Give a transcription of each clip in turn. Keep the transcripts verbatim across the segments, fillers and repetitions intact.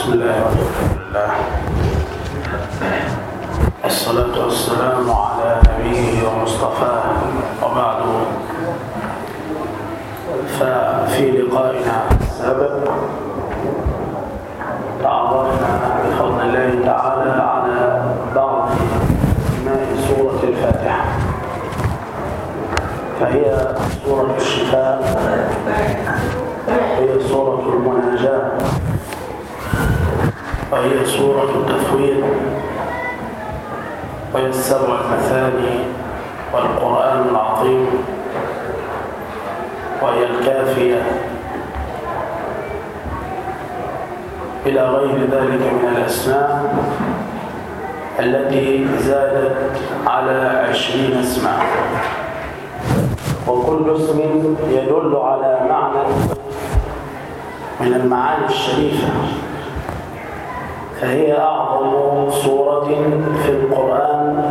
بسم الله والحمد لله والصلاة والسلام على نبيه ومصطفاه وبعد. ففي لقائنا السابق تعرفنا بفضل الله تعالى على بعض أسماء سورة الفاتحة، فهي سورة الشفاء، هي سورة المناجاة، وهي سورة التفويض، وهي السبع المثاني والقرآن العظيم، وهي الكافية، إلى غير ذلك من الأسماء التي زادت على عشرين اسما، وكل اسم يدل على معنى من المعاني الشريفة، فهي أعظم سورة في القرآن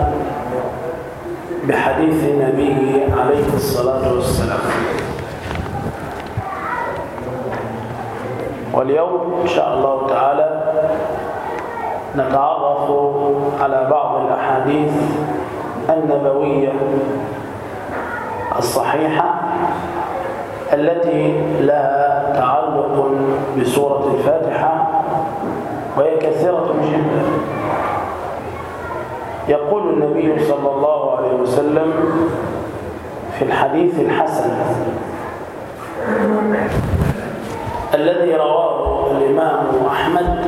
بحديث النبي عليه الصلاة والسلام. واليوم إن شاء الله تعالى نتعرف على بعض الأحاديث النبوية الصحيحة التي لها تعلق بسورة الفاتحة، وهي كثيرة جدا. يقول النبي صلى الله عليه وسلم في الحديث الحسن الذي رواه الإمام أحمد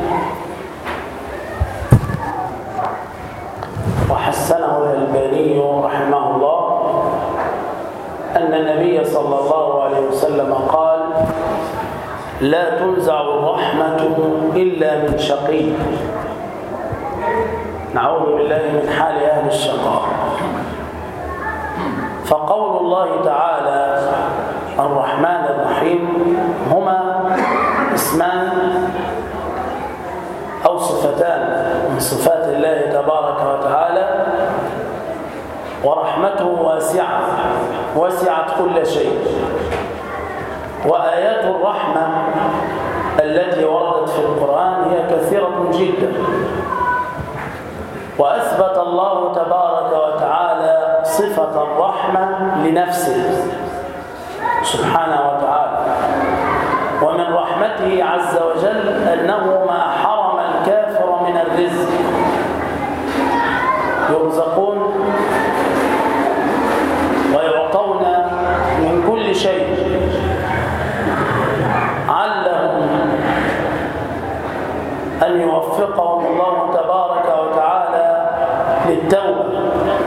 وحسنه الألباني رحمه الله، أن النبي صلى الله عليه وسلم قال: لا تنزع الرحمة إلا من شقي. نعوذ بالله من حال أهل الشقاء. فقول الله تعالى الرحمن الرحيم هما اسمان أو صفتان من صفات الله تبارك وتعالى، ورحمته واسعة وسعت كل شيء. وآيات الرحمة التي وردت في القرآن هي كثيرة جدا، وأثبت الله تبارك وتعالى صفة الرحمة لنفسه سبحانه وتعالى. ومن رحمته عز وجل أنه ما حرم الكافر من الرزق، يرزقون ويعطون من كل شيء، علهم أن يوفقهم الله تبارك وتعالى للتوبة.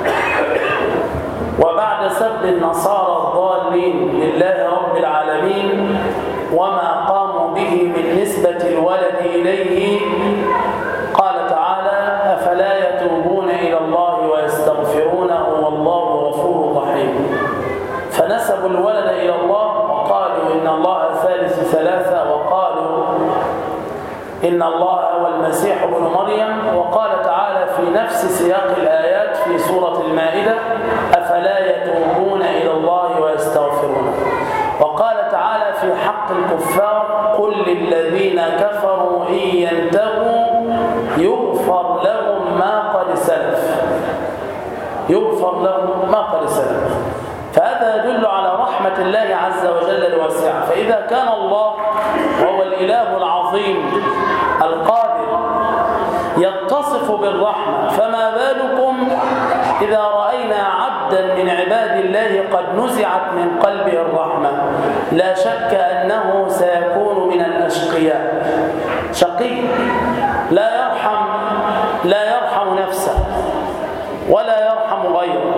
وبعد سب النصارى الضالين لله رب العالمين وما قاموا به من نسبة الولد إليه، قال تعالى: أفلا يتوبون إلى الله ويستغفرونه والله غفور رحيم. فنسبوا الولد إلى الله وقالوا إن الله ثالث ثلاثة، وقالوا إن الله هو المسيح ابن مريم. وقال تعالى في نفس سياق الآيات في سورة المائدة: أفلا يتوبون إلى الله ويستغفرونه. وقال تعالى في حق الكفار: قل للذين كفروا إن ينتهوا يغفر لهم ما قد سلف، يغفر لهم ما قد سلف. فهذا يدل على رحمة الله عز وجل الواسعة. فإذا كان الله وهو الإله العظيم القادر يتصف بالرحمة، فما بالكم إذا رأينا عبدا من عباد الله قد نزعت من قلبه الرحمة؟ لا شك أنه سيكون من الأشقياء، شقي لا يرحم لا يرحم نفسه ولا يرحم غيره.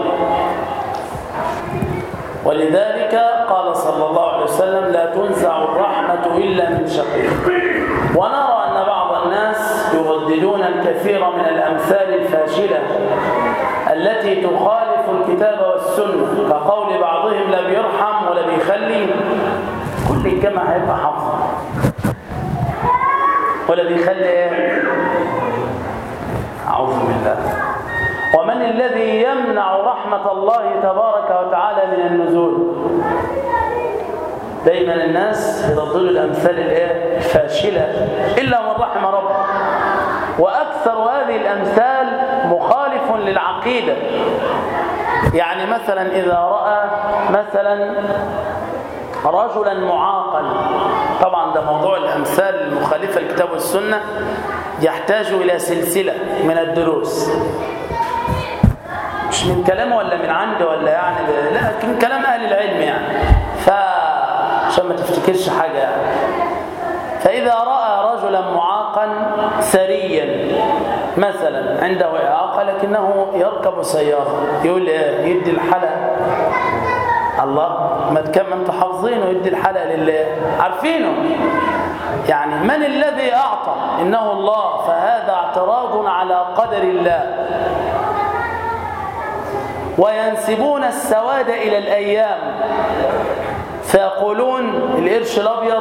ولذلك قال صلى الله عليه وسلم: لا تنزع الرحمة إلا من شقي. ونرى أن بعض الناس يرددون الكثير من الأمثال الفاشلة التي تخالف الكتاب والسنة، كقول بعضهم: لا بيرحم ولا بيخلي، كل كما هيبقى حافظ ولا بيخلي ايه؟ أعوذ بالله. ومن الذي يمنع رحمة الله تبارك وتعالى من النزول؟ دايما الناس يردوا الأمثال الايه الفاشلة إلا من رحم ربه، وأكثر هذه الأمثال مخالف للعقيدة. يعني مثلا إذا رأى مثلا رجلا معاقا، طبعا ده موضوع الأمثال المخالفة للكتاب والسنة يحتاج إلى سلسلة من الدروس، مش من كلامه ولا من عندي ولا يعني، لا من كلام أهل العلم يعني، فعشان ما تفتكرش حاجة يعني. فإذا رأى رجلا معاقا ثريا مثلا عنده إعاقة لكنه يركب سيارة، يقول إيه؟ يدي الحلقة، الله ما تكمل انتوا حافظينه، يدي الحلقة لله عارفينه. يعني من الذي أعطى؟ إنه الله، فهذا اعتراض على قدر الله. وينسبون السواد إلى الأيام فيقولون القرش الأبيض،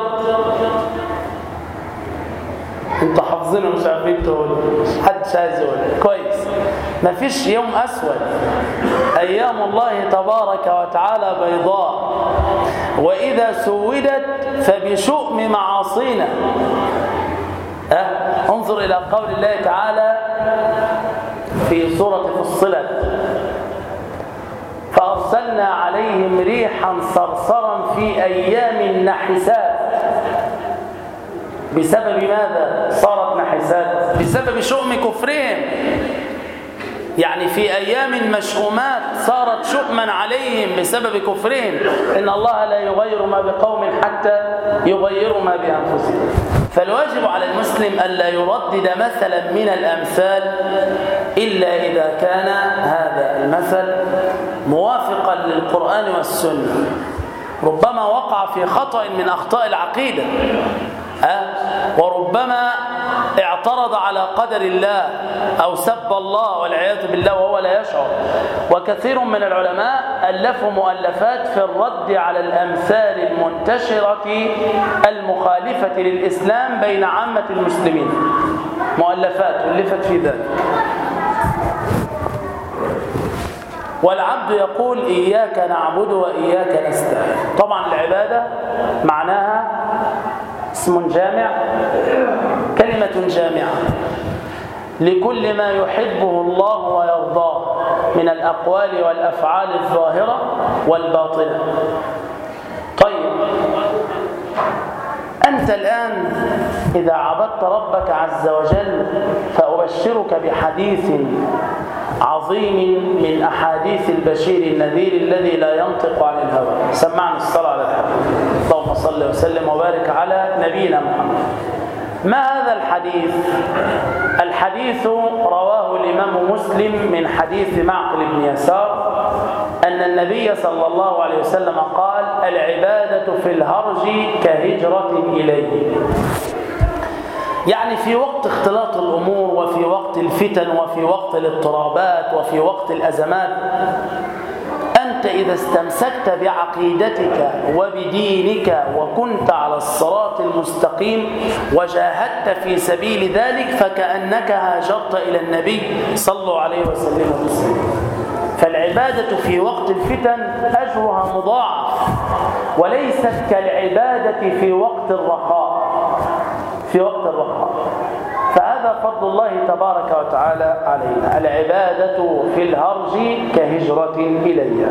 انتوا حافظينه مش عارفين تقولوا، حد عايز يقول كويس. ما فيش يوم أسود، أيام الله تبارك وتعالى بيضاء، وإذا سودت فبشؤم معاصينا. أه؟ انظر إلى قول الله تعالى في سورة فصلت: فأرسلنا عليهم ريحا صرصرا في أيام نحسات. بسبب ماذا صارت نحسات؟ بسبب شؤم كفرهم. يعني في أيام مشؤومات صارت شؤما عليهم بسبب كفرهم. إن الله لا يغير ما بقوم حتى يغيروا ما بأنفسهم. فالواجب على المسلم ألا يردد مثلا من الأمثال إلا إذا كان هذا المثل موافقا للقرآن والسنة. ربما وقع في خطأ من أخطاء العقيدة، أه؟ وربما اعترض على قدر الله أو سب الله والعياذ بالله وهو لا يشعر. وكثير من العلماء ألفوا مؤلفات في الرد على الأمثال المنتشرة المخالفة للإسلام بين عامة المسلمين، مؤلفات ألفت في ذلك. والعبد يقول إياك نعبد وإياك نستعين. طبعا العبادة معناها اسم جامع، كلمة جامعة لكل ما يحبه الله ويرضاه من الأقوال والأفعال الظاهرة والباطنة. طيب أنت الآن إذا عبدت ربك عز وجل فأبشرك بحديث عظيم من أحاديث البشير النذير الذي لا ينطق عن الهوى. سمعنا الصلاة على الحبيب، اللهم صل وسلم وبارك على نبينا محمد. ما هذا الحديث؟ الحديث رواه الإمام مسلم من حديث معقل بن يسار أن النبي صلى الله عليه وسلم قال: العبادة في الهرج كهجرة إليه. يعني في وقت اختلاط الأمور وفي وقت الفتن وفي وقت الاضطرابات وفي وقت الأزمات، أنت إذا استمسكت بعقيدتك وبدينك وكنت على الصراط المستقيم وجاهدت في سبيل ذلك فكأنك هاجرت إلى النبي صلى الله عليه وسلم. فالعبادة في وقت الفتن أجرها مضاعف، وليست كالعبادة في وقت الرخاء. في وقت الرخاء فهذا فضل الله تبارك وتعالى علينا. العبادة في الهرج كهجرة إلي.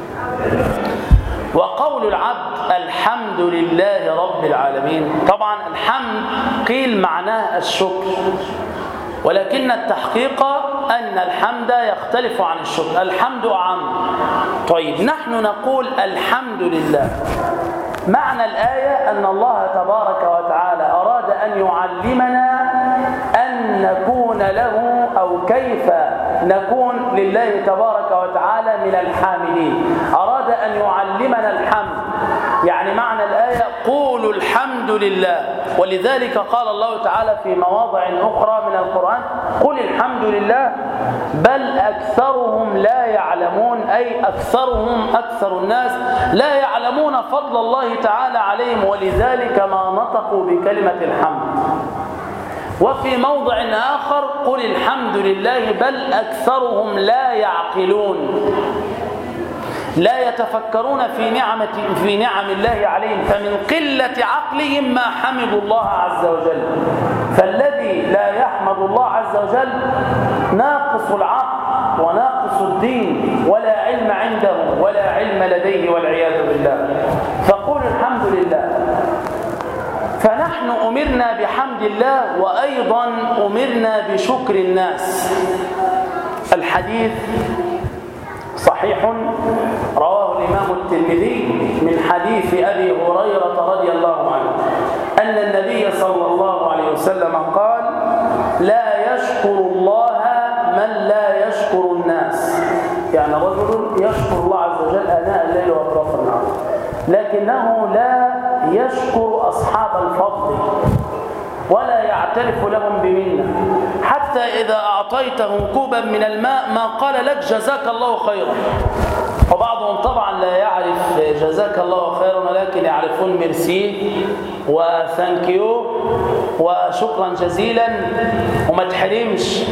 وقول العبد الحمد لله رب العالمين، طبعا الحمد قيل معناه الشكر، ولكن التحقيق أن الحمد يختلف عن الشكر. الحمد أعم. طيب نحن نقول الحمد لله. معنى الآية أن الله تبارك وتعالى أراد أن يعلمنا أن نكون له أو كيف نكون لله تبارك وتعالى من الحامدين. أراد أن يعلمنا الحمد. يعني معنى الآية قولوا الحمد لله. ولذلك قال الله تعالى في مواضع أخرى من القرآن: قل الحمد لله بل أكثرهم لا يعلمون. أي أكثرهم أكثر الناس لا يعلمون فضل الله تعالى عليهم، ولذلك ما نطقوا بكلمة الحمد. وفي موضع آخر: قل الحمد لله بل أكثرهم لا يعقلون. لا يتفكرون في نعمة في نعم الله عليهم، فمن قلة عقلهم ما حمدوا الله عز وجل. فالذي لا يحمد الله عز وجل ناقص العقل وناقص الدين، ولا علم عنده ولا علم لديه والعياذ بالله. فقولوا الحمد لله. فنحن أمرنا بحمد الله، وأيضا أمرنا بشكر الناس. الحديث صحيح رواه الإمام الترمذي من حديث أبي هريرة رضي الله عنه أن النبي صلى الله عليه وسلم قال: لا يشكر الله من لا يشكر الناس. يعني رجل يشكر الله عز وجل آناء الليل وأطراف النهار، لكنه لا يشكر أصحاب الفضل ولا يعترف لهم بمنة، حتى إذا أعطيته كوبا من الماء ما قال لك جزاك الله خيرا. وبعضهم طبعا لا يعرف جزاك الله خيرا، ولكن يعرفون ميرسي وثانكيو وشكرا جزيلا وما تحرمش.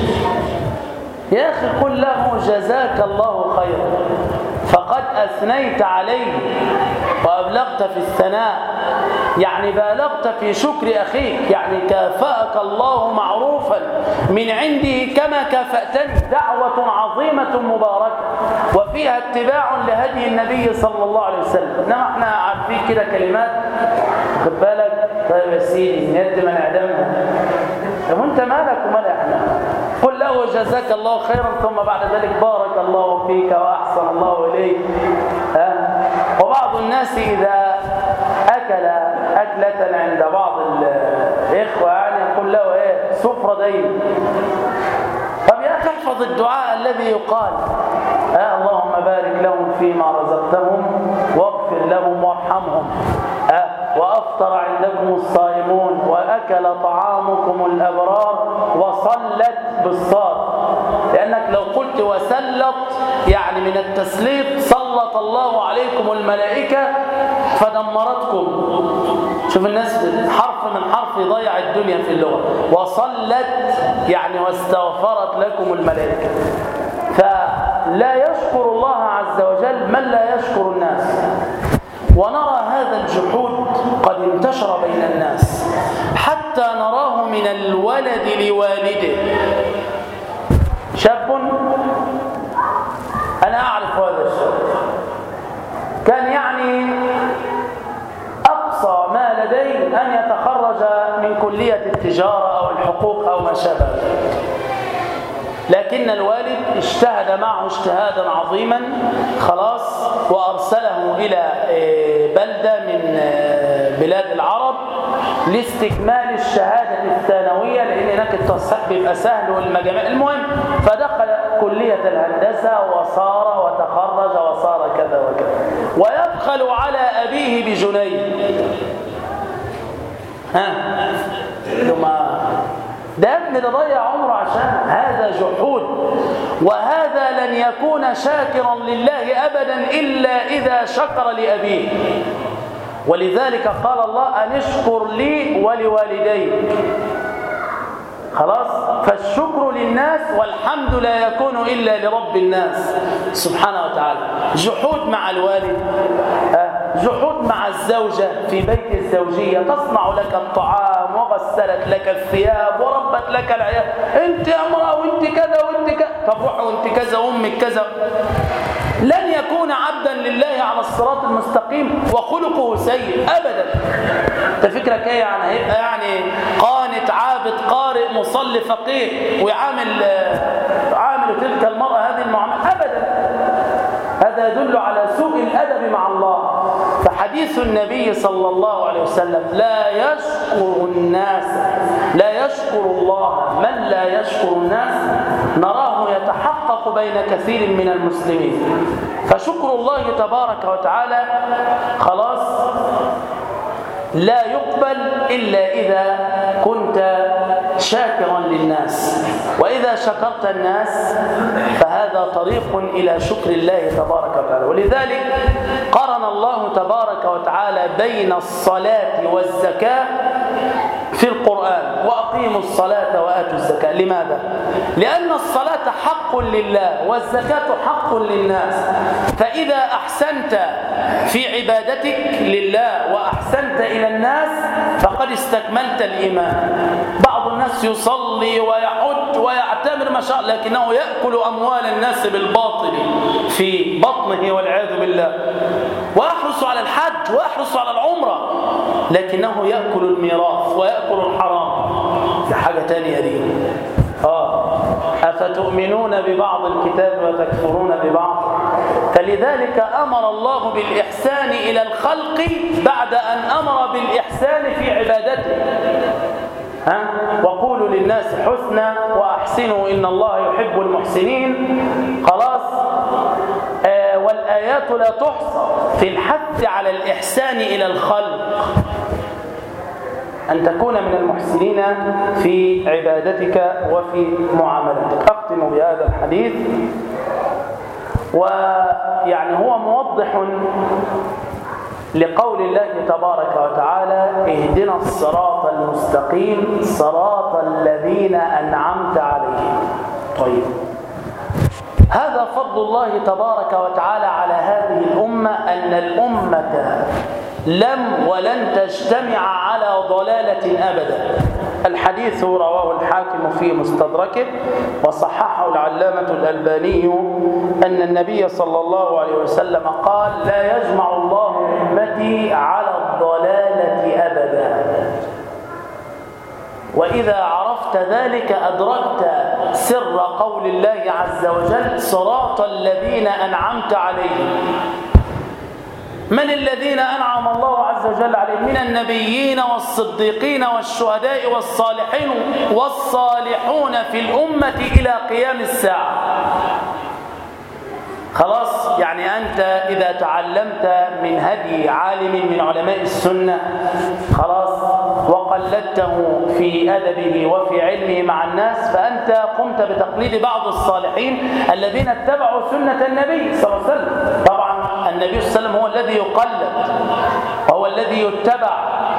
يا أخي قل له جزاك الله خيرا، فقد أثنيت عليه وأبلغت في الثناء، يعني بالغت في شكر أخيك، يعني كافأك الله معروفا من عنده كما كافأتني. دعوة عظيمة مباركة وفيها اتباع لهدي النبي صلى الله عليه وسلم. إنما احنا عارفين كده كلمات، خد بالك، طيب يا سيدي ند ما نعدمها، طب انت مالك ومال احنا؟ قل له جزاك الله خيرا، ثم بعد ذلك بارك الله فيك وأحسن الله إليك. ها؟ وبعض الناس إذا أكل أكلة عند بعض الإخوة يعني يقول له إيه سفرة دين. طب يا أخي احفظ الدعاء الذي يقال: آه اللهم بارك لهم فيما رزقتهم واغفر لهم وارحمهم، آه وأفطر عندكم الصائمون وأكل طعامكم الأبرار وصلت بالصاد. لأنك لو قلت وسلط يعني من التسليط، سلط الله عليكم الملائكة فدمرتكم. شوف الناس حرف من حرف يضيع الدنيا في اللغة. وصلت يعني واستغفرت لكم الملائكة. فلا يشكر الله عز وجل من لا يشكر الناس. ونرى هذا الجحود قد انتشر بين الناس حتى نراه من الولد لوالده. شاب، أنا أعرف هذا الشاب، كان يعني أقصى ما لديه أن يتخرج من كلية التجارة أو الحقوق أو ما شابه ذلك، لكن الوالد اجتهد معه اجتهادا عظيما خلاص، وأرسله إلى بلدة من بلاد العرب لاستكمال الشهادة الثانوية، لأن هناك التصحيح بيبقى سهل والمجامع. المهم فدخل كلية الهندسة وصار وتخرج وصار كذا وكذا، ويبخل على أبيه بجنيه. ها لما ده ابن ده ضيع عمره عشان هذا جحود، وهذا لن يكون شاكرا لله أبدا إلا إذا شكر لأبيه. ولذلك قال الله: أن اشكر لي ولوالدي. خلاص، فالشكر للناس والحمد لا يكون إلا لرب الناس سبحانه وتعالى. جحود مع الوالد، جحود مع الزوجة في بيت الزوجية، تصنع لك الطعام وغسلت لك الثياب وربت لك العيال، انت امرأة وانت كذا وانت كذا، طب روح وانت كذا وامك كذا. لن يكون عبدا لله على الصراط المستقيم وخلقه سيء ابدا. انت فكرك ايه يعني؟ هيبقى يعني قانت عابد قارئ مصلي فقيه ويعامل عامل تلك المرأة هذه المعاملة؟ ابدا. هذا يدل على سوء الادب مع الله. فحديث النبي صلى الله عليه وسلم: لا يشكر الناس، لا يشكر الله من لا يشكر الناس، نراه يتحقق بين كثير من المسلمين. فشكر الله تبارك وتعالى خلاص لا يقبل إلا إذا كنت شاكرا للناس، وإذا شكرت الناس فهذا طريق إلى شكر الله تبارك وتعالى. ولذلك قرن الله تبارك وتعالى بين الصلاة والزكاة في القرآن. وأقيموا وأقيموا الصلاة وآتوا الزكاة. لماذا؟ لأن الصلاة حق لله والزكاة حق للناس. فإذا أحسنت في عبادتك لله وأحسنت إلى الناس فقد استكملت الإيمان. بعض الناس يصلي ويحج ويعتمر ما شاء لكنه يأكل أموال الناس بالباطل في بطنه والعياذ بالله، ويحرص على الحج ويحرص على العمرة لكنه يأكل الميراث ويأكل الحرام. دي حاجة تانية دي. آه أفتؤمنون ببعض الكتاب وتكفرون ببعض. فلذلك أمر الله بالإحسان إلى الخلق بعد أن أمر بالإحسان في عبادته. ها؟ وقولوا للناس حسنا وأحسنوا إن الله يحب المحسنين. خلاص. آه والآيات لا تحصى في الحث على الإحسان إلى الخلق، أن تكون من المحسنين في عبادتك وفي معاملتك. أختم بهذا الحديث، ويعني هو موضح لقول الله تبارك وتعالى اهدنا الصراط المستقيم صراط الذين أنعمت عليهم. طيب، هذا فضل الله تبارك وتعالى على هذه الأمة، أن الأمة لم ولن تجتمع على ضلالة أبدا. الحديث رواه الحاكم في مستدركه وصححه العلامة الألباني أن النبي صلى الله عليه وسلم قال لا يجمع الله أمتي على الضلالة أبدا. وإذا عرفت ذلك أدركت سر قول الله عز وجل صراط الذين أنعمت عليهم. من الذين أنعم الله عز وجل عليهم؟ من النبيين والصديقين والشهداء والصالحين والصالحون في الأمة إلى قيام الساعة. خلاص، يعني أنت إذا تعلمت من هدي عالم من علماء السنة خلاص وقلدته في أدبه وفي علمه مع الناس، فأنت قمت بتقليد بعض الصالحين الذين اتبعوا سنة النبي صلى الله عليه وسلم. طبعا النبي صلى الله عليه وسلم هو الذي يقلد وهو الذي يتبع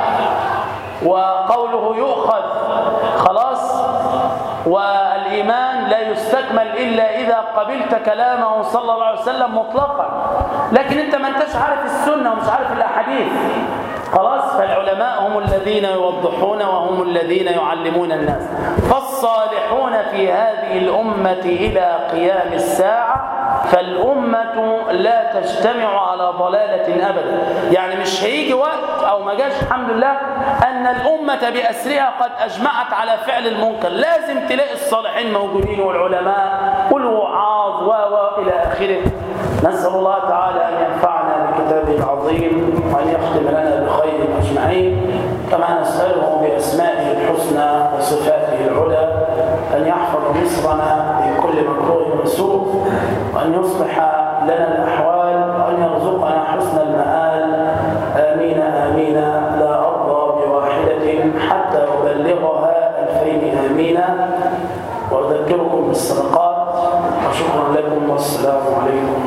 وقوله يؤخذ. خلاص، والإيمان لا يستكمل إلا إذا قبلت كلامه صلى الله عليه وسلم مطلقا. لكن أنت ما أنتش عارف السنة ومش عارف الأحاديث. خلاص، فالعلماء هم الذين يوضحون وهم الذين يعلمون الناس. فالصالحون في هذه الأمة إلى قيام الساعة، فالأمة لا تجتمع على ضلالة أبدا. يعني مش هيجي وقت أو ما جاش الحمد لله أن الأمة بأسرها قد أجمعت على فعل المنكر. لازم تلاقي الصالحين موجودين والعلماء والوعاظ وإلى آخره. نسأل الله تعالى أن ينفعنا بكتابه العظيم وأن يختم لنا بخير أجمعين، كما نسأله بأسمائه الحسنى وصفاته العلى أن يحفظ مصرنا من كل مكروه وسوء، وأن يصلح لنا الأحوال، وأن يرزقنا حسن المآل. آمين آمين. لا أرضى بواحدة حتى أبلغها ألفين آمين. وأذكركم بالصدقات، وشكرا لكم والسلام عليكم.